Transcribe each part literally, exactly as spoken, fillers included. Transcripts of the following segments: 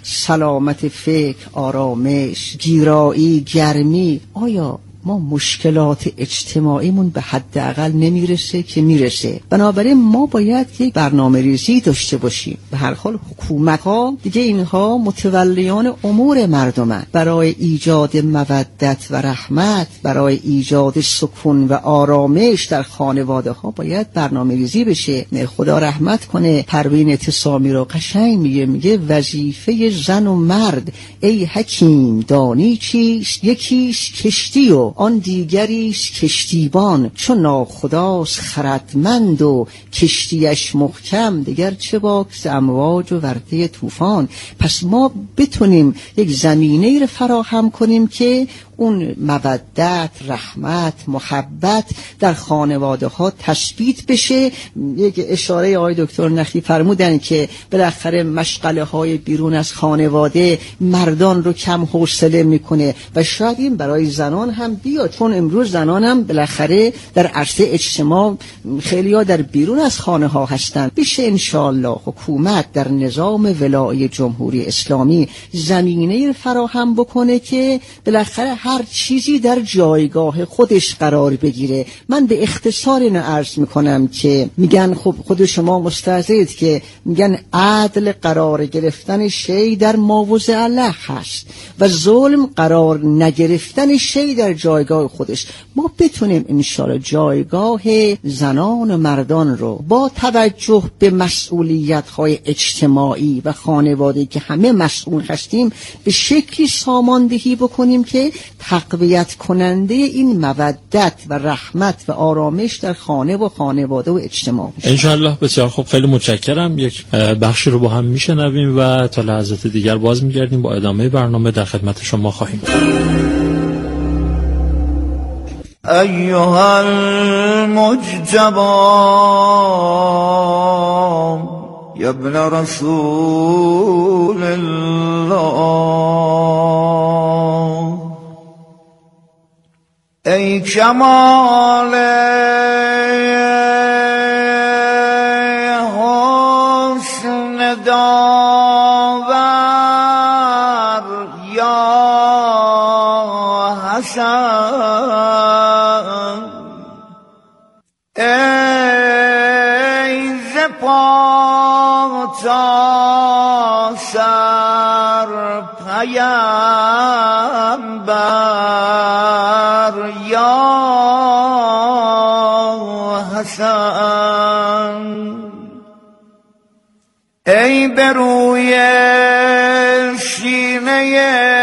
سلامت فکر، آرامش، گیرایی، گرمی. آیا ما مشکلات اجتماعیمون به حداقل نمیرسه که میرسه؟ بنابراین ما باید یک برنامه ریزی داشته باشیم. به هر حال حکومت ها دیگه اینها متولیان امور مردمن. برای ایجاد مودت و رحمت، برای ایجاد سکون و آرامش در خانواده ها باید برنامه ریزی بشه. خدا رحمت کنه پروین اعتصامی رو قشنگ میگه، میگه وظیفه زن و مرد ای حکیم دانی چیست؟ یکیش کشتی و آن دیگریش کشتیبان، چون ناخداست خردمند و کشتیش محکم، دیگر چه باک ز امواج و ورطه طوفان. پس ما بتونیم یک زمینه رو فراهم کنیم که اون مودت، رحمت، محبت در خانواده ها تثبیت بشه. یک اشاره آقای دکتر نخی فرمودن که بالاخره مشغله های بیرون از خانواده مردان رو کم حوصله میکنه و شاید این برای زنان هم بیاد، چون امروز زنان هم بالاخره در عرصه اجتماع خیلی ها در بیرون از خانه ها هستن. بشه انشاءالله حکومت در نظام ولایی جمهوری اسلامی زمینه فراهم بکنه که بالاخره هر چیزی در جایگاه خودش قرار بگیره. من به اختصار اینو عرض میکنم که میگن خب خود شما مستحضرید که میگن عدل قرار گرفتن شی در ماوضع الله هست و ظلم قرار نگرفتن شی در جایگاه خودش. ما بتونیم انشاءالله جایگاه زنان و مردان رو با توجه به مسئولیت‌های اجتماعی و خانواده که همه مسئول هستیم به شکلی ساماندهی بکنیم که تقویت کننده این مودت و رحمت و آرامش در خانه و خانواده و اجتماع بشه. انشاءالله. بسیار خوب، خیلی متشکرم. یک بخشی رو با هم میشنویم و تا لحظات دیگر باز میگردیم با ادامه برنامه در خدمت شما خواهیم. ایها المجتبی یا ابن رسول الله، ای کمال حسن داور یا حسن، ای ز پا تا سر پیامبر یا حسن، ای بروی سینه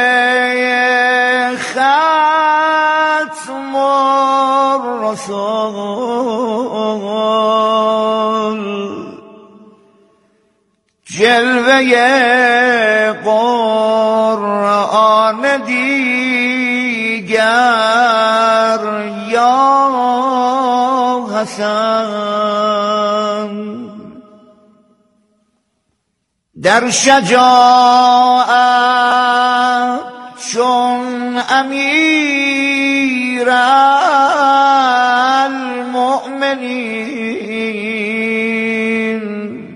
ختم الرسول، جلوه قرآن دیگر یا حسن، در شجاعت چون امیر المؤمنین.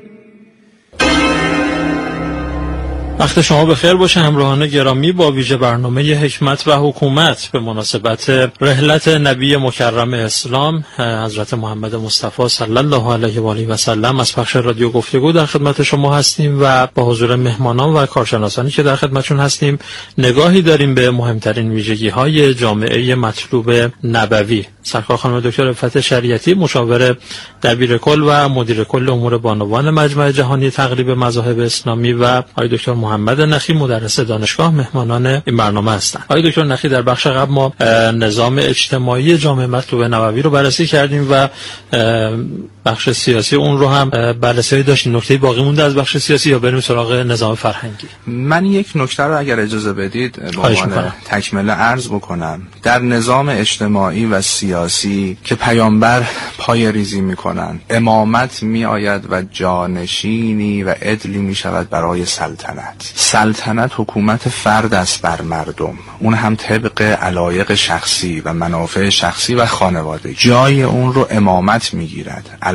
وقت شما بخیر باشه همراهان گرامی. با ویژه برنامه حکمت و حکومت به مناسبت رحلت نبی مکرم اسلام حضرت محمد مصطفی صلی الله علیه و آله و سلم از پخش رادیو گفتگو در خدمت شما هستیم و با حضور مهمانان و کارشناسانی که در خدمتشون هستیم نگاهی داریم به مهمترین ویژگی‌های جامعه مطلوب نبوی. سرکار خانم دکتر رفعت شریعتی، مشاور دبیر کل و مدیر کل امور بانوان مجمع جهانی تقریب مذاهب اسلامی و آقای دکتر محمد نخی، مدرس دانشگاه، مهمانان این برنامه هستند. آقای دکتر نخی، در بخش قبل ما نظام اجتماعی جامعه مطلوب نبوی رو بررسی کردیم و بخش سیاسی اون رو هم بررسی داشتیم. نکته باقی مونده از بخش سیاسی یا بریم سراغ نظام فرهنگی؟ من یک نکته رو اگر اجازه بدید به عنوان تکمله عرض بکنم. در نظام اجتماعی و سیاسی که پیامبر پای ریزی میکنن، امامت می آید و جانشینی و عدلی می شود برای سلطنت. سلطنت حکومت فرد است بر مردم، اون هم طبق علایق شخصی و منافع شخصی و خانواده. جای اون رو امامت می گیرد.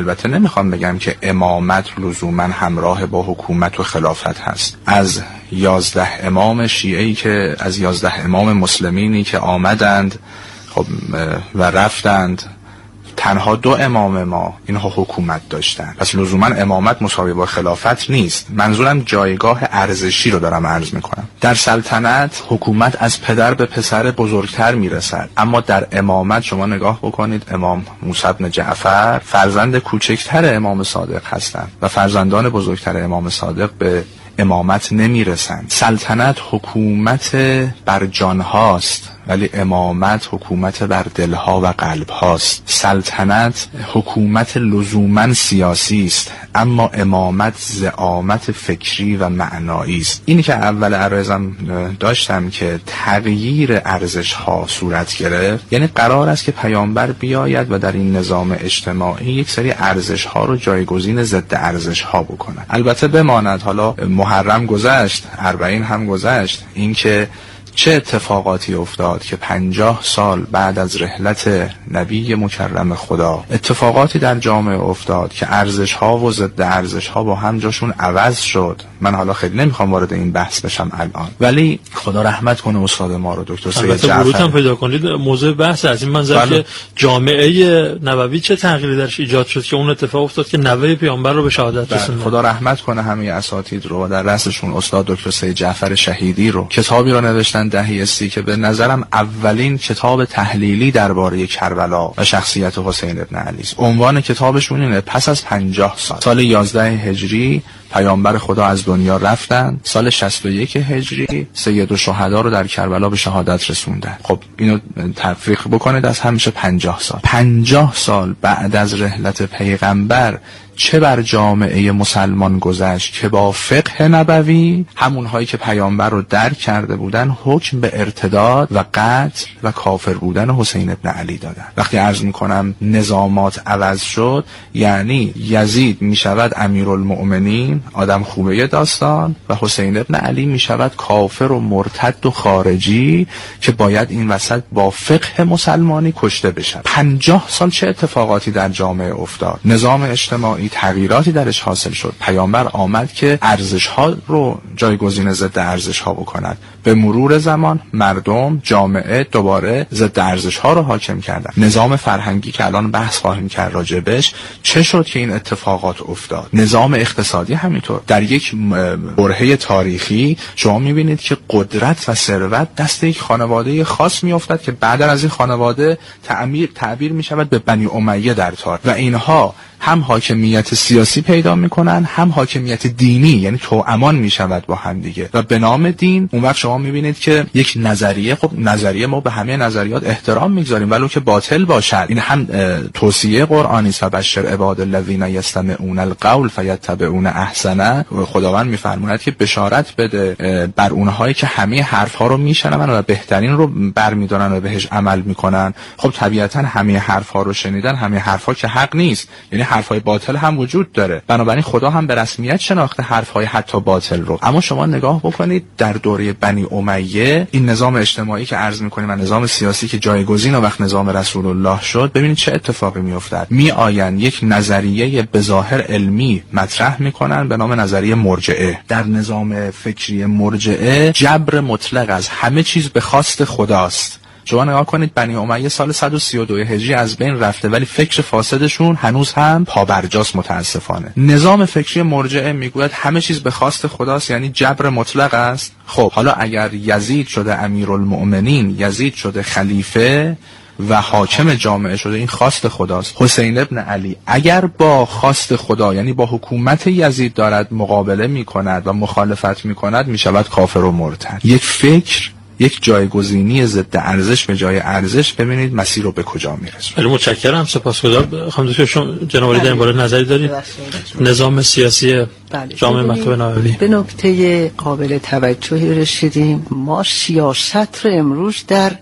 البته نمیخوام بگم که امامت لزوما همراه با حکومت و خلافت هست. از یازده امام شیعه‌ای که از یازده امام مسلمینی که آمدند خب و رفتند، تنها دو امام ما اینها حکومت داشتن. پس لزوما امامت مساوی با خلافت نیست. منظورم جایگاه ارزشی رو دارم عرض میکنم. در سلطنت حکومت از پدر به پسر بزرگتر میرسد، اما در امامت شما نگاه بکنید، امام موسی بن جعفر فرزند کوچکتر امام صادق هستند و فرزندان بزرگتر امام صادق به امامت نمیرسند. سلطنت حکومت بر جان هاست، ولی امامت حکومت بر دلها و قلب هاست. سلطنت حکومت لزوما سیاسی است، اما امامت زعامت فکری و معنایی است. اینی که اول عرضم داشتم که تغییر ارزش ها صورت گرفت، یعنی قرار است که پیامبر بیاید و در این نظام اجتماعی یک سری ارزش ها رو جایگزین ضد ارزش ها بکنه. البته بماند حالا محرم گذشت، اربعین هم گذشت، این که چه اتفاقاتی افتاد که پنجاه سال بعد از رحلت نبی مکرم خدا اتفاقاتی در جامعه افتاد که ارزش ها و ضد ارزش ها با هم جاشون عوض شد. من حالا خیلی نمیخوام وارد این بحث بشم الان، ولی خدا رحمت کنه استاد ما رو دکتر سید جعفر. البته ورود هم پیدا کنید موضوع بحث از این منظر که جامعه نبوی چه تغییری درش ایجاد شد که اون اتفاق افتاد که نوه پیامبر رو به شهادت رسوند. خدا رحمت کنه همه اساتید رو و در رأسشون استاد دکتر سید جعفر شهیدی رو. کتابی رو نوشتن دهه سی که به نظرم اولین کتاب تحلیلی درباره کربلا و شخصیت حسین ابن علی است. عنوان کتابشون اینه: پس از پنجاه سال، سال یازده هجری پیامبر خدا از دنیا رفتن، سال شصت و یک هجری سید الشهدا رو در کربلا به شهادت رسوندن. خب اینو تفریق بکنید، از همیشه پنجاه سال پنجاه سال بعد از رحلت پیغمبر چه بر جامعه مسلمان گذشت که با فقه نبوی همونهایی که پیامبر رو درک کرده بودن حکم به ارتداد و قتل و کافر بودن حسین ابن علی دادن. وقتی عرض میکنم نظامات عوض شد، یعنی یزید میشود امیرالمؤمنین، آدم خوبه داستان، و حسین ابن علی میشود کافر و مرتد و خارجی که باید این وسط با فقه مسلمانی کشته بشد. پنجاه سال چه اتفاقاتی در جامعه افتاد؟ نظام اجتماعی تغییراتی درش حاصل شد. پیامبر آمد که ارزش ها رو جایگزین ضد ارزش ها بکند. به مرور زمان مردم، جامعه دوباره ضد ارزش ها رو حاکم کردن. نظام فرهنگی که الان بحث خواهیم کرد راجبش، چه شد که این اتفاقات افتاد؟ نظام اقتصادی همینطور. در یک برهه تاریخی شما میبینید که قدرت و ثروت دست یک خانواده خاص میافتد که بعد از این خانواده تعبیر تعبیر میشود به بنی امیه در تاریخ، و اینها هم حاکمیت سیاسی پیدا میکنن، هم حاکمیت دینی، یعنی توامان میشود با هم دیگه. و به نام دین اون وقت شما میبینید که یک نظریه، خب نظریه ما به همه نظریات احترام میگذاریم ولو که باطل باشد، این هم توصیه قرآنی است: و بشر عباد الذین یستمعون القول فیتبعون احسنه. خداوند میفرماید که بشارت بده بر اونهایی که همه حرف ها رو میشنون و بهترین رو برمیدارن و بهش عمل میکنن. خب طبیعتا همه حرف ها رو شنیدن، همه حرف ها که حق نیست، یعنی حرفای باطل هم وجود داره. بنابراین خدا هم به رسمیت شناخته حرفای حتی باطل رو. اما شما نگاه بکنید در دوره بنی امیه، این نظام اجتماعی که عرض می‌کنیم و نظام سیاسی که جایگزین وقت نظام رسول الله شد، ببینید چه اتفاقی میافتاد. میآیند یک نظریه به ظاهر علمی مطرح میکنن به نام نظریه مرجعه. در نظام فکری مرجعه جبر مطلق از همه چیز به خواست خداست. شما نگاه کنید بنی امیه سال صد و سی و دو هجری از بین رفته، ولی فکر فاسدشون هنوز هم پابرجاست متاسفانه. نظام فکری مرجعه میگوید همه چیز به خواست خداست، یعنی جبر مطلق است. خب حالا اگر یزید شده امیرالمؤمنین، یزید شده خلیفه و حاکم جامعه شده، این خواست خداست. حسین ابن علی اگر با خواست خدا، یعنی با حکومت یزید دارد مقابله میکند و مخالفت میکند، میشود کافر و مرتد. یک فکر، یک جایگزینی ضد ارزش به جای ارزش، ببینید مسیر رو به کجا میرسونه. خیلی متشکرم، سپاسگزار. خانم دکتر شما جناب عالی در این باره نظری دارید؟ نظام سیاسی جامعه مکتوب نبوی. به نکته قابل توجهی رسیدیم. ما سیاست رو امروز در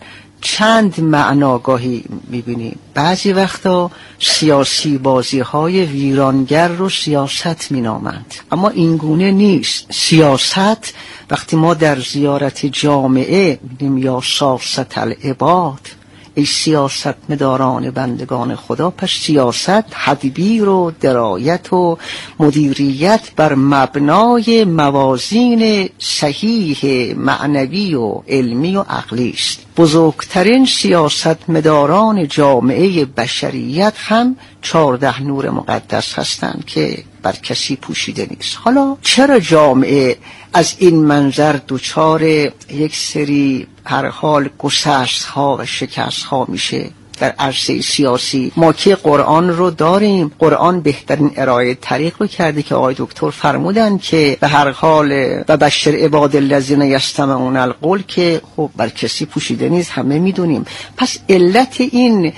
چند معناگاهی میبینیم. بعضی وقتا سیاسی بازی های ویرانگر رو سیاست مینامند، اما این گونه نیست. سیاست وقتی ما در زیارت جامعه میگیم یا ساست العباد، ای سیاستمداران بندگان خدا، پس سیاست، تدبیر و درایت و مدیریت بر مبنای موازین صحیح معنوی و علمی و عقلی است. بزرگترین سیاستمداران جامعه بشریت هم چهارده نور مقدس هستند که بر کسی پوشیده نیست. حالا چرا جامعه از این منظر دوچار یک سری هر حال گسست ها و شکست ها میشه در عرصه سیاسی؟ ما که قرآن رو داریم، قرآن بهترین ارائه طریق رو کرده که آقای دکتر فرمودن که به هر حال و بشر عباد الذین یستمعون القول که خب بر کسی پوشیده نیست، همه میدونیم. پس علت این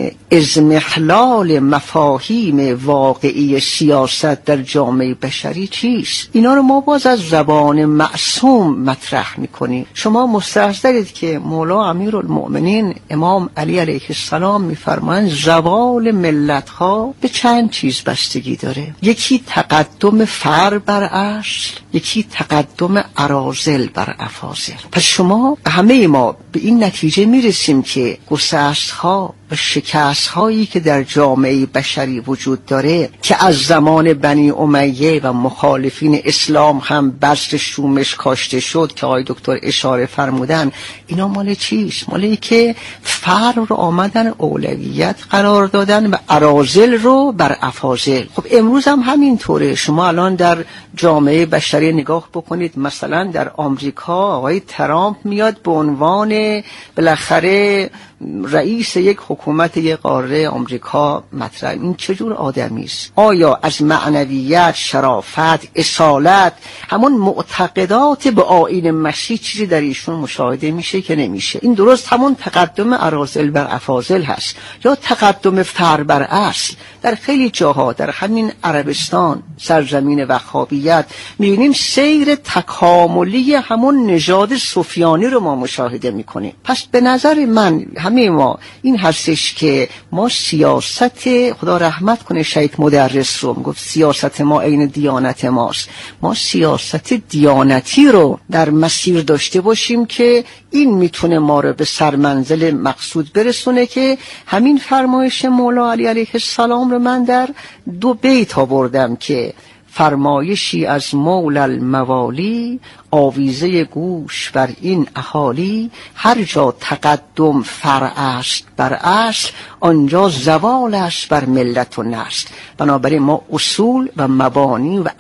اضمحلال مفاهیم واقعی سیاست در جامعه بشری چیست؟ اینا رو ما باز از زبان معصوم مطرح میکنیم. شما مستحضرید که مولا امیرالمؤمنین امام علی علیه السلام میفرمایند زوال ملت ها به چند چیز بستگی داره. یکی تقدم فر بر اصل، یکی تقدم اراذل بر افاضل. پس شما همه ما به این نتیجه میرسیم که گسست ها و شکست هایی که در جامعه بشری وجود داره که از زمان بنی امیه و مخالفین اسلام هم بذر شومش کاشته شد که آقای دکتر اشاره فرمودن، اینا مال چیست؟ مالی که فر رو آمدن اولویت قرار دادن و اراذل رو بر افاضل. خب امروز هم همینطوره. شما الان در جامعه بشری نگاه بکنید، مثلا در آمریکا آقای ترامپ میاد به عنوان بالاخره رئیس یک حکومت یک قاره آمریکا مطرح. این چجور آدمی است؟ آیا از معنویت، شرافت، اصالت، همون معتقدات به آیین مسیح چیزی در ایشون مشاهده میشه که نمیشه؟ این درست همون تقدم اراذل بر افاضل هست یا تقدم فر بر اصل. در خیلی جاها در همین عربستان سرزمین وهابیت میبینیم سیر تکاملی همون نژاد سفیانی رو ما مشاهده میکنیم. پس به نظر من همه ما این هستش که ما سیاست، خدا رحمت کنه شهید مدرس رو میگفت سیاست ما عین دیانت ماست، ما سیاست دیانتی رو در مسیر داشته باشیم که این میتونه ما رو به سرمنزل مقصود برسونه که همین فرمایش مولا علی علیه السلام رو من در دو بیت آوردم که فرمایشی از مولا الموالی آویزه گوش بر این اهالی، هر جا تقدم فرع است بر اصل، آنجا زوال است بر ملت و نسل. بنابراین ما اصول و مبانی و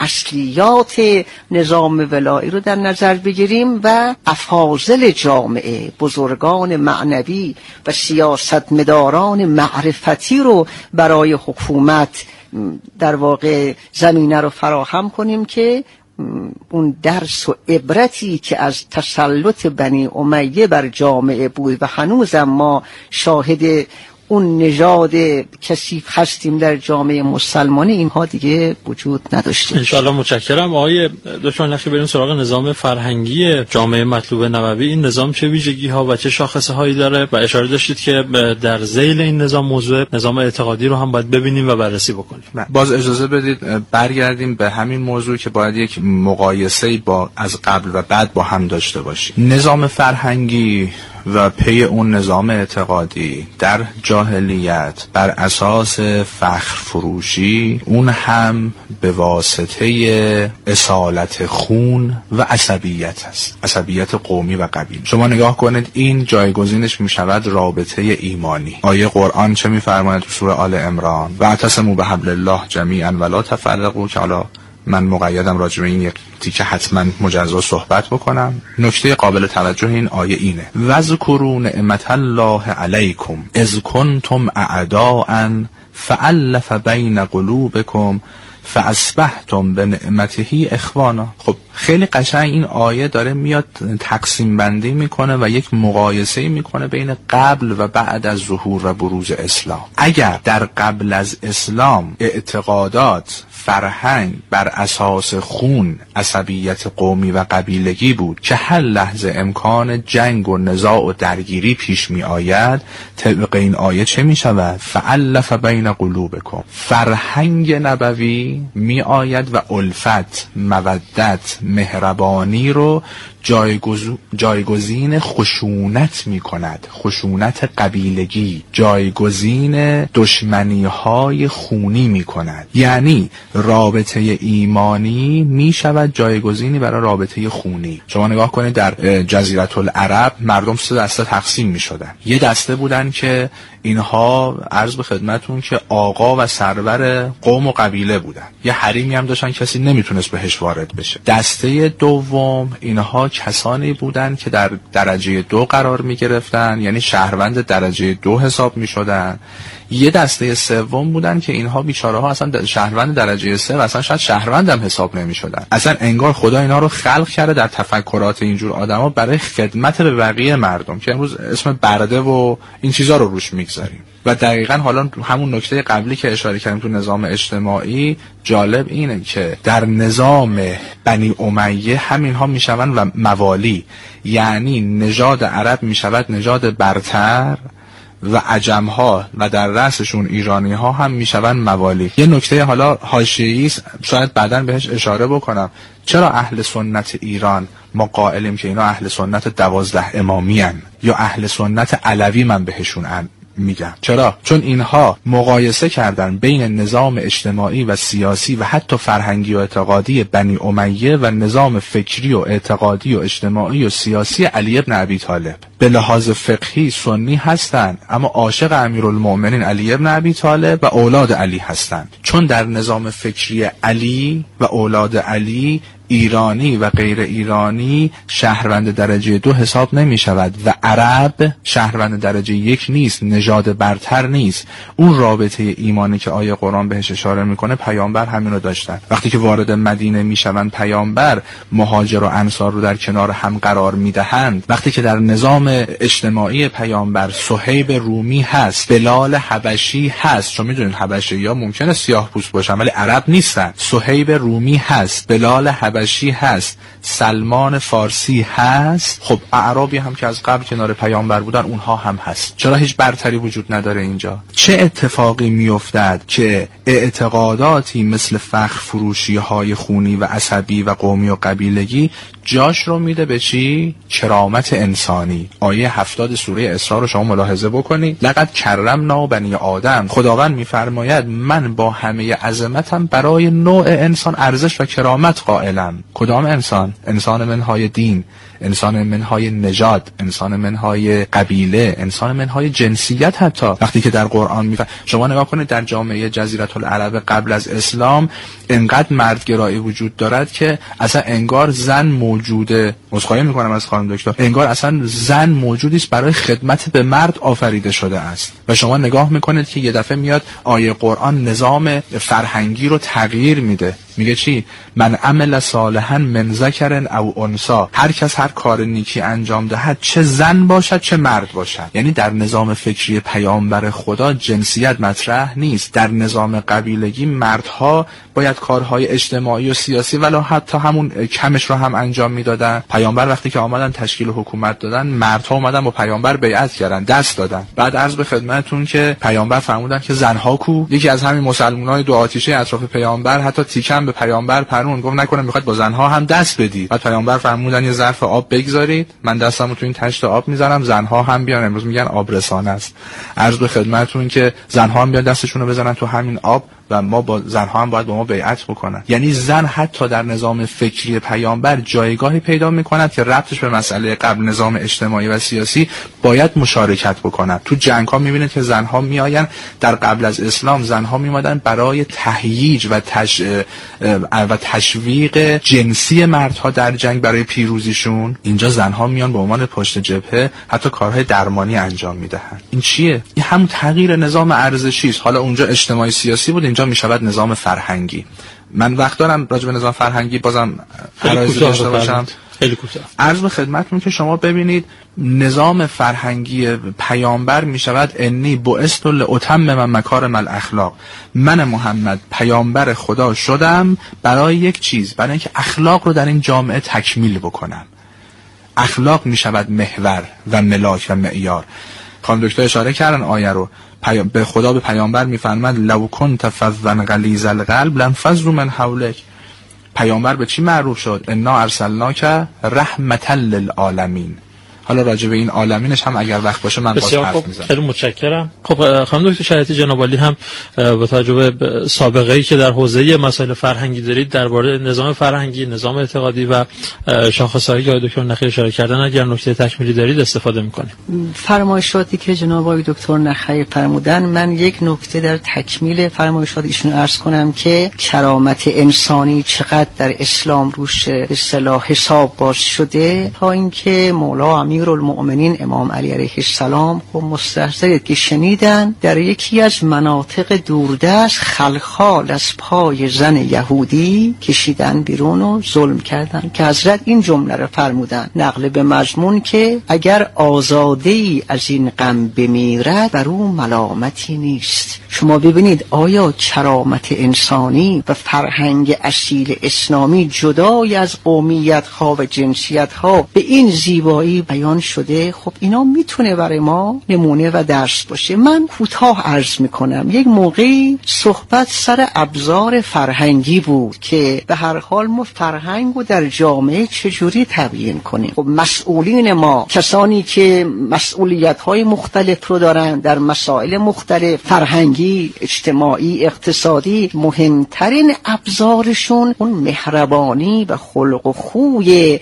اصلیات نظام ولایی رو در نظر بگیریم و افاضل جامعه، بزرگان معنوی و سیاستمداران معرفتی رو برای حکومت در واقع زمینه رو فراهم کنیم که اون درس و عبرتی که از تسلط بنی امیه بر جامعه بود و هنوزم ما شاهد اون نژاد کثیف هستیم در جامعه مسلمانی، اینها دیگه وجود نداشته. انشاءالله. متشکرم. آقای دکتر نخی، بریم سراغ نظام فرهنگی جامعه مطلوب نبوی. این نظام چه ویژگی ها و چه شاخصه هایی داره؟ و اشاره داشتید که در ذیل این نظام موضوع نظام اعتقادی رو هم باید ببینیم و بررسی بکنیم. باز اجازه بدید برگردیم به همین موضوع که باید یک مقایسه با از قبل و بعد با هم داشته باشیم. نظام فرهنگی و پی اون نظام اعتقادی در جاهلیت بر اساس فخر فروشی، اون هم به واسطه اصالت خون و عصبیت است، عصبیت قومی و قبیل. شما نگاه کنید این جایگزینش می شود رابطه ایمانی. آیه قرآن چه می فرماید تو سوره آل عمران؟ واعتصموا بحبل الله جمیعا ولا تفرقوا، که حالا من مقیدم راجع به این یک تیکه حتما مجزا صحبت بکنم. نکته قابل توجه این آیه اینه: وذکروا نعمت الله علیکم اذ کنتم اعداء فالف بین قلوبکم فاصبحتم بنعمته اخوانا. خب خیلی قشنگ این آیه داره میاد تقسیم بندی میکنه و یک مقایسه میکنه بین قبل و بعد از ظهور و بروز اسلام. اگر در قبل از اسلام اعتقادات، فرهنگ بر اساس خون، عصبیت قومی و قبیلگی بود که هر لحظه امکان جنگ و نزاع و درگیری پیش می آید، طبق این آیه چه می شود؟ فالف بین قلوبکم. فرهنگ نبوی می آید و الفت، مودت، مهربانی رو جایگزو... جایگزین خشونت می کند، خشونت قبیلگی، جایگزین دشمنی های خونی می کند. یعنی رابطه ایمانی می شود جایگزینی برای رابطه خونی. شما نگاه کنید در جزیره العرب مردم سه دسته تقسیم می شدن. یه دسته بودن که اینها عرض به خدمتون که آقا و سرور قوم و قبیله بودن، یه حریمی هم داشتن کسی نمیتونست بهش وارد بشه. دسته دوم اینها کسانی بودن که در درجه دو قرار می گرفتن، یعنی شهروند درجه دو حساب می شدن. یه دسته سوم بودن که اینها بیچاره ها اصلا شهروند درجه سه و اصلا شاید شهروند هم حساب نمی شدن. اصلا انگار خدا اینا رو خلق کرده در تفکرات اینجور آدما برای خدمت به بقیه مردم که امروز اسم برده و این چیزا رو روش میگذاریم. و دقیقاً حالا همون نکته قبلی که اشاره کردیم تو نظام اجتماعی، جالب اینه که در نظام بنی امیه همینها میشون و موالی، یعنی نژاد عرب میشود نژاد برتر و عجم‌ها و در رأسشون ایرانی‌ها هم میشون موالی. یه نکته حالا حاشیه‌ای شاید بعداً بهش اشاره بکنم، چرا اهل سنت ایران ما قائلیم که اینا اهل سنت دوازده امامی هن یا اهل سنت علوی من بهشون ان میگم؟ چرا؟ چون اینها مقایسه کردن بین نظام اجتماعی و سیاسی و حتی فرهنگی و اعتقادی بنی امیه و نظام فکری و اعتقادی و اجتماعی و سیاسی علی ابن ابی طالب. به لحاظ فقهی سنی هستند اما عاشق امیرالمؤمنین علی ابن ابی طالب و اولاد علی هستند، چون در نظام فکری علی و اولاد علی ایرانی و غیر ایرانی شهروند درجه دو حساب نمی شود و عرب شهروند درجه یک نیست، نژاد برتر نیست. اون رابطه ایمانی که آیه قرآن بهش اشاره میکنه پیامبر همین رو داشتن. وقتی که وارد مدینه میشوند پیامبر مهاجر و انصار رو در کنار هم قرار میدهند. وقتی که در نظام اجتماعی پیامبر صهیب رومی هست، بلال حبشی هست، چون میدونید حبشی یا ممکنه سیاه پوست باشن ولی عرب نیستن، صهیب رومی هست، بلال حبشی هست، سلمان فارسی هست، خب اعرابی هم که از قبل کنار پیامبر بودن اونها هم هست. چرا هیچ برتری وجود نداره اینجا؟ چه اتفاقی میافتد که اعتقاداتی مثل فخر فروشی های خونی و عصبی و قومی و قبیلگی جاش رو میده به چی؟ کرامت انسانی. آیه هفتاد سوره اسراء رو شما ملاحظه بکنید، لقد کرمنا بنی آدم. خداوند میفرماید من با همه عظمتم برای نوع انسان ارزش و کرامت قائلم. کدام انسان؟ انسان منهای دین، انسان منهای نژاد، انسان منهای قبیله، انسان منهای جنسیت. حتی وقتی که در قرآن میفرماید، شما نگاه کنید در جامعه جزیره العرب قبل از اسلام انقدر مردگرایی وجود دارد که اصلا انگار زن موجوده، عذرخواهی میکنم از خانم دکتر، انگار اصلا زن موجودی است برای خدمت به مرد آفریده شده است. و شما نگاه میکنید که یه دفعه میاد آیه قرآن نظام فرهنگی رو تغییر میده. میگه چی؟ من عمل صالحا من ذکر او انثی، هر کس هر کار نیکی انجام دهد، چه زن باشد چه مرد باشد. یعنی در نظام فکری پیامبر خدا جنسیت مطرح نیست. در نظام قبیلگی مردها باید کارهای اجتماعی و سیاسی ولو حتی همون کمش رو هم انجام میدادن. پیامبر وقتی که آمدن تشکیل حکومت دادن، مردها اومدن با پیامبر بیعت کردن، دست دادن. بعد عرض به خدمتتون که پیامبر فرمودن که زنها کو؟ یکی از همین مسلمانای دو آتیشه اطراف پیامبر حتی تیکم به پیامبر پرون، گفت نکنه میخواد با زنها هم دست بدید. بعد پیامبر فرمودن یه ظرف آب بگذارید، من دستمو تو این تشت آب میذارم، زنها هم بیان. امروز میگن آبرسانه است. عرض به خدمتتون که زنها هم بیان دستشون رو بزنن تو همین آب و ما با زنها هم باید با ما بیعت بکنن. یعنی زن حتی در نظام فکری پیامبر جایگاهی پیدا میکند که ربطش به مسئله قبل نظام اجتماعی و سیاسی باید مشارکت بکنن. تو جنگ ها میبینید که زنها میآین، در قبل از اسلام زنها میومدن برای تهییج و تش... و تشویق جنسی مردها در جنگ برای پیروزیشون. اینجا زنها میان به عنوان پشت جبهه حتی کارهای درمانی انجام میدهن. این چیه؟ این همون تغییر نظام ارزشی است. حالا اونجا اجتماعی سیاسی بود، اینجا میشود نظام فرهنگی. من وقت دارم راجع به نظام فرهنگی بازم عرض داشته باشم. خیلی کوتاه. عرض به خدمتتون که شما ببینید نظام فرهنگی پیامبر می شود انی بعثت لاتمم مکارم الاخلاق. من محمد پیامبر خدا شدم برای یک چیز، برای اینکه اخلاق رو در این جامعه تکمیل بکنم. اخلاق می شود محور و ملاک و معیار. خانم دکتر اشاره کردن آیه رو، به خدا به پیامبر میفرماد لو کنت فظا غلیظ القلب لانفضوا من حولک. پیامبر به چی معروف شد؟ انا ارسلناک رحمتا للعالمین. حالا راجع به این عالمینش هم اگر وقت باشه من باز حرف میزنم. خیلی متشکرم. خب خانم دکتر شریعتی جناب عالی هم با توجه به سابقه ای که در حوزه مسائل فرهنگی دارید درباره نظام فرهنگی، نظام اعتقادی و شاخصهایی که دکتر نخی اشاره کردن اگر نکته تکمیلی دارید استفاده می‌کنیم. فرمایشاتی که جناب آقای دکتر نخی فرمودن، من یک نکته در تکمیل فرمایشات ایشون عرض کنم که کرامت انسانی چقدر در اسلام روش به اصطلاح حساب باز شده تا اینکه مولا امیرالمؤمنین امام علی علیه السلام خب مستحضرید که شنیدن در یکی از مناطق دوردست خلخال از پای زن یهودی کشیدن بیرون و ظلم کردن که حضرت این جمله رو فرمودن نقل به مضمون که اگر آزاده‌ای از این غم بمیرد بر او ملامتی نیست. شما ببینید آیا کرامت انسانی و فرهنگ اصیل اسلامی جدای از قومیت ها و جنسیت ها به این زیبایی بیان شده؟ خب اینا میتونه برای ما نمونه و درس باشه. من کوتاه عرض میکنم یک موقعی صحبت سر ابزار فرهنگی بود که به هر حال ما فرهنگ رو در جامعه چجوری تبیین کنیم. خب مسئولین ما، کسانی که مسئولیت های مختلف رو دارن در مسائل مختلف فرهنگی، اجتماعی، اقتصادی، مهمترین ابزارشون اون مهربانی و خلق و خوی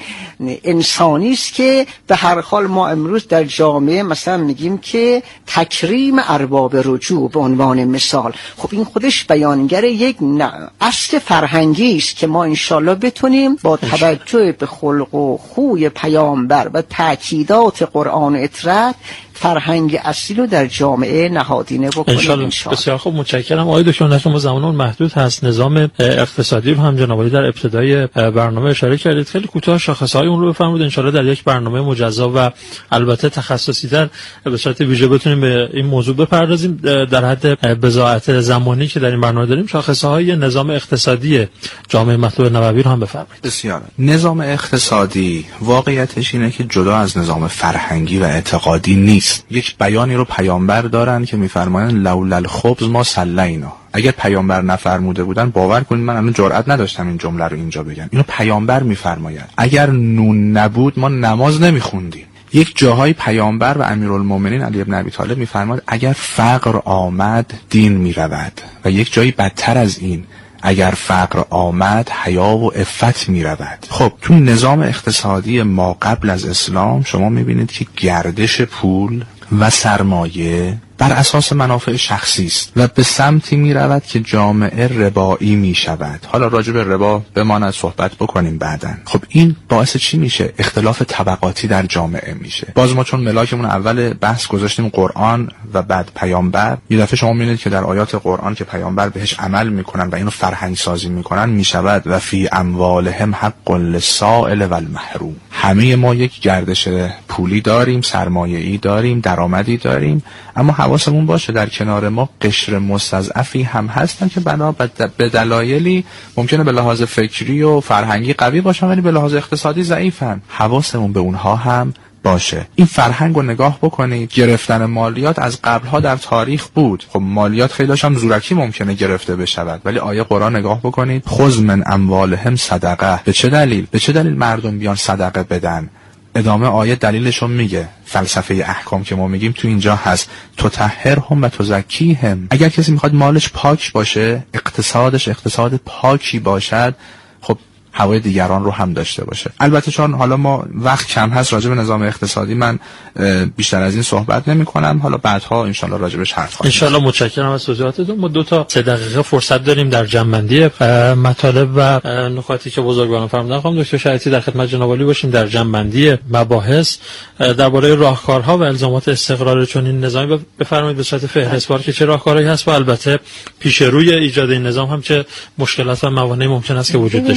انسانی است که به هر حال ما امروز در جامعه مثلا میگیم که تکریم ارباب رجوع به عنوان مثال. خب این خودش بیانگر یک اصل فرهنگی است که ما انشالله بتونیم با توجه به خلق و خوی پیامبر و تاکیدات قرآن و اطرت فرهنگ اصیل رو در جامعه نهادینه بکنیم انشالله. بسیار خوب، متشکرم. آقای دکتر نخی، زمانمون محدود هست. نظام اقتصادی رو هم جناب عالی در ابتدای برنامه اشاره کردید. خیلی کوتاه شاخصهای اون رو بفرمایید انشالله در یک برنامه مجزا و البته تخصصی تر به صورت ویژه بتونیم به این موضوع بپردازیم. در حد بضاعت زمانی که در این برنامه داریم شاخصهای نظام اقتصادی جامعه مطلوب نبوی رو هم بفرمایید. بسیار. نظام اقتصادی واقعیتش اینه که جدا از نظام فرهنگی و اعتقادی نیست. یک بیانی رو پیامبر دارن که میفرمایند لولا الخبز ما صلینا. اگر پیامبر نفرموده بودن باور کنید من الان جرئت نداشتم این جمله رو اینجا بگم. اینو پیامبر میفرمایند. اگر نون نبود ما نماز نمیخوندیم. یک جاهای پیامبر و امیرالمومنین علی ابن ابی طالب میفرماد اگر فقر آمد دین میرود و یک جایی بدتر از این اگر فقر آمد حیا و عفت می رود. خب تو نظام اقتصادی ما قبل از اسلام شما می بینید که گردش پول و سرمایه بر اساس منافع شخصی است و به سمتی می رود که جامعه ربایی می شود. حالا راجع به ربا بماند صحبت بکنیم بعداً. خب این باعث چی میشه؟ اختلاف طبقاتی در جامعه میشه. باز ما چون ملاکمون اول بحث گذاشتیم قرآن و بعد پیامبر، یه دفعه شما میبینید که در آیات قرآن که پیامبر بهش عمل میکنن و اینو فرهنگ سازی میکنن میشود و فی اموالهم حق للسائل و المحروم. همه ما یک گردش پولی داریم، سرمایه‌ای داریم، درآمدی داریم، اما حواسمون باشه در کنار ما قشر مستضعفی هم هستن که بنا به دلایلی ممکنه به لحاظ فکری و فرهنگی قوی باشن ولی به لحاظ اقتصادی ضعیفن. حواسمون به اونها هم باشه. این فرهنگ رو نگاه بکنید. گرفتن مالیات از قبلها در تاریخ بود. خب مالیات خیلی هم زورکی ممکنه گرفته بشود ولی آیه قرآن نگاه بکنید خذ من اموالهم صدقه. به چه دلیل؟ به چه دلیل مردم بیان صدقه بدن؟ ادامه آیه دلیلشو میگه. فلسفه احکام که ما میگیم تو اینجا هست تطهرهم و تزکیهم. اگر کسی میخواد مالش پاک باشه، اقتصادش اقتصاد پاکی باشد، خب هوای دیگران رو هم داشته باشه. البته چون حالا ما وقت کم هست راجع به نظام اقتصادی من بیشتر از این صحبت نمی کنم. حالا بعدها ان شاء الله راجعش حرف خواهیم. ان شاء الله. متشکرم از توضیحاتتون. ما دو تا سه دقیقه فرصت داریم در جمع‌بندی مطالب و نکاتی که بزرگواران فرمودن. خانم دکتر شریعتی در خدمت جناب عالی باشیم در جمع‌بندی مباحث درباره راهکارها و الزامات استقرار چنین نظامی بفرمایید به صورت فهرستوار که چه راهکارهایی هست و البته پیش روی ایجاد این نظام هم چه مشکلات و موانعی ممکن است که وجود داشته باشه.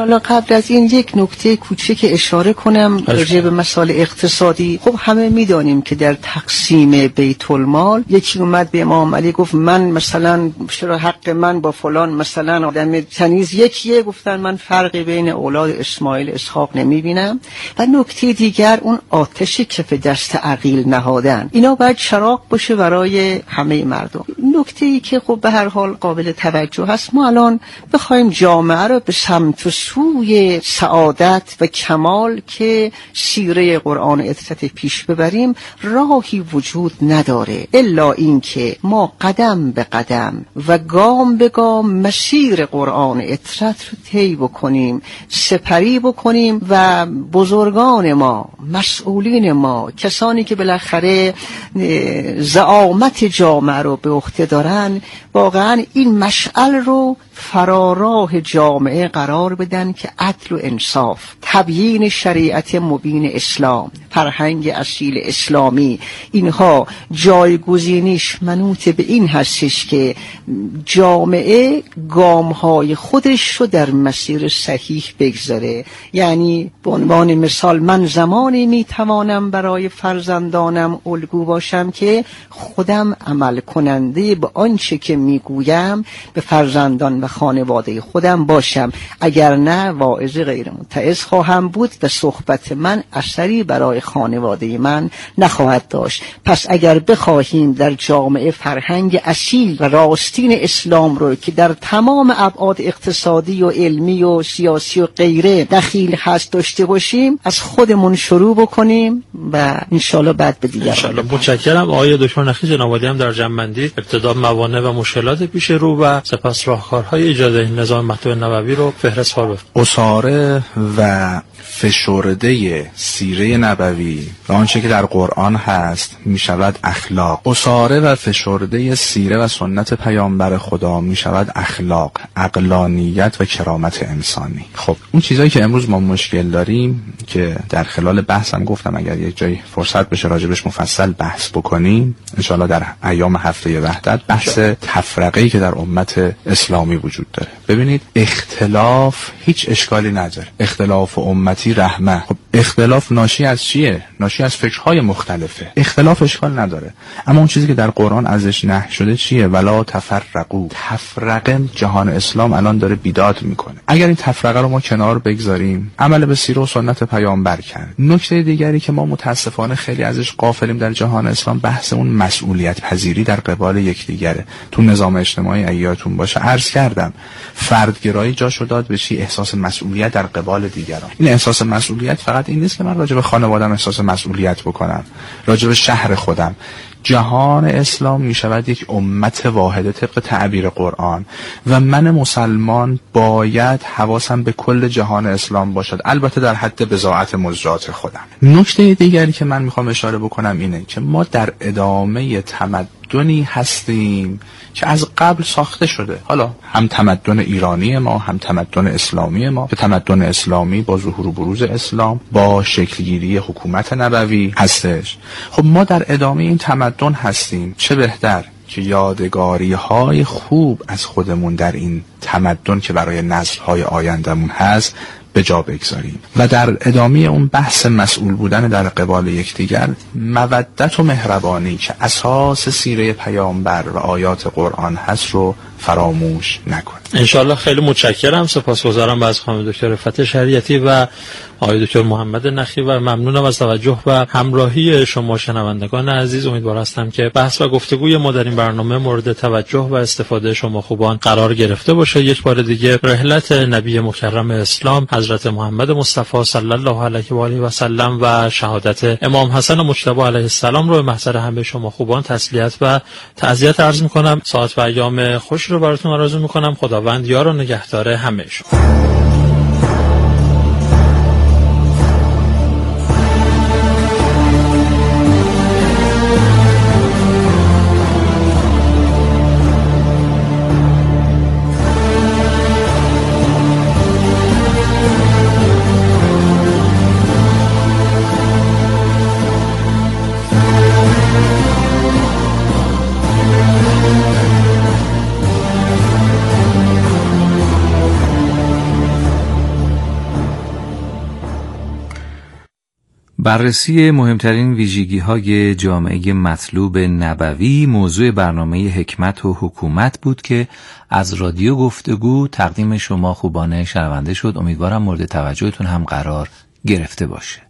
حالا قبل از این یک نکته کوچک اشاره کنم راجع به مسائل اقتصادی. خب همه میدانیم که در تقسیم بیت المال یکی اومد به امام علی گفت من مثلا چرا حق من با فلان مثلا آدم تنیز یکیه، گفتن من فرقی بین اولاد اسماعیل اسحاق نمیبینم. و نکته دیگر اون آتش کف دست عقیل نهادن، اینا باید چراغ باشه برای همه مردم. نکته ای که خب به هر حال قابل توجه هست، ما الان بخوایم جامعه رو به سمت و سوی سعادت و کمال که سیره قرآن اطرت پیش ببریم راهی وجود نداره الا این که ما قدم به قدم و گام به گام مسیر قرآن اطرت رو طی بکنیم، سپری بکنیم و بزرگان ما، مسئولین ما، کسانی که بالاخره زعامت جامعه رو به عهده دارن، واقعا این مشعل رو فراراه جامعه قرار بدن که عدل و انصاف، تبیین شریعت مبین اسلام، فرهنگ اصیل اسلامی، اینها جایگزینیش منوط به این هستش که جامعه گامهای خودش رو در مسیر صحیح بگذاره. یعنی به عنوان مثال من زمانی میتوانم برای فرزندانم الگو باشم که خودم عمل کننده به آنچه که میگویم به فرزندان و خانواده خودم باشم، اگر نه واعظ غیر متعظ خواهم بود و صحبت من اثری برای خانواده من نخواهد داشت. پس اگر بخواهیم در جامعه فرهنگ اصیل و راستین اسلام رو که در تمام ابعاد اقتصادی و علمی و سیاسی و غیره دخیل هست داشته باشیم، از خودمون شروع بکنیم و انشالله بعد به دیگران. انشالله. متشکرم آقای دکتر نخی. جناب عالی هم در جنبندی ابتدا موانع و مشکلات پیش رو و سپس راهکارهای ایجاد این نظام مطلوب نبوی رو فهرست وار بفرمایید. اساره و فشرده سیره نبوی و آنچه که در قرآن هست می شود اخلاق. اساره و فشرده سیره و سنت پیامبر خدا می شود اخلاق، عقلانیت و کرامت انسانی. خب اون چیزایی که امروز ما مشکل داریم که در خلال بحثم گفتم اگر یک جایی فرصت بشه راجبش مفصل بحث بکنیم انشاءالله در ایام هفته وحدت، بحث تفرقه‌ای که در امت اسلامی وجود داره. ببینید اختلاف هیچ اشکالی نداره، اختلاف امتی رحمه. خب اختلاف ناشی از چیه؟ ناشی از فکرهای مختلفه. اختلاف اشکال نداره، اما اون چیزی که در قرآن ازش نهی شده چیه؟ ولا تفرقوا. تفرقه جهان اسلام الان داره بیداد میکنه. اگر این تفرقه رو ما کنار بگذاریم، عمل به سیره و سنت پیامبر کرد. نکته دیگری که ما متاسفانه خیلی ازش غافلیم در جهان اسلام، بحث اون مسئولیت پذیری در قبال یکدیگره. تو نظام اجتماعی ایاتون باشه عرض کردم فردگرایی جاشو داد به چی؟ احساس مسئولیت در قبال دیگران. این احساس مسئولیت فقط این نیست که من راجع به خانواده‌ام احساس مسئولیت بکنم، راجع به شهر خودم. جهان اسلام می شود یک امت واحده طبق تعبیر قرآن و من مسلمان باید حواسم به کل جهان اسلام باشد، البته در حد بضاعت مزجات خودم. نکته دیگری که من میخوام اشاره بکنم اینه که ما در ادامه تمدنی هستیم که از قبل ساخته شده. حالا هم تمدن ایرانی ما هم تمدن اسلامی ما، که تمدن اسلامی با ظهور و بروز اسلام با شکلگیری حکومت نبوی هستش. خب ما در ادامه این تمدن هستیم، چه بهتر که یادگاری های خوب از خودمون در این تمدن که برای نسل های آیندمون هست به جا بگذاریم و در ادامه اون بحث مسئول بودن در قبال یکدیگر مودت و مهربانی که اساس سیره پیامبر و آیات قرآن هست رو فراموش نکن. انشالله. خیلی متشکرم، سپاسگزارم از خانم دکتر رفعت شریعتی و آقای دکتر محمد نخی و ممنونم از توجه و همراهی شما شنوندگان عزیز. امیدوار هستم که بحث و گفتگوی ما در این برنامه مورد توجه و استفاده شما خوبان قرار گرفته باشه. یک بار دیگه رحلت نبی مکرم اسلام حضرت محمد مصطفی صلی الله علیه و آله و سلم و شهادت امام حسن مجتبی علیه السلام رو به محضر همه شما خوبان تسلیت و تعزیت عرض می‌کنم. ساعت و ایام خوش رو براتون آرزو می‌کنم. خداوند یار و نگهدار همه شما. بررسی مهمترین ویژگی‌های جامعه مطلوب نبوی موضوع برنامه حکمت و حکومت بود که از رادیو گفتگو تقدیم شما خوبان شنونده شد. امیدوارم مورد توجهتون هم قرار گرفته باشه.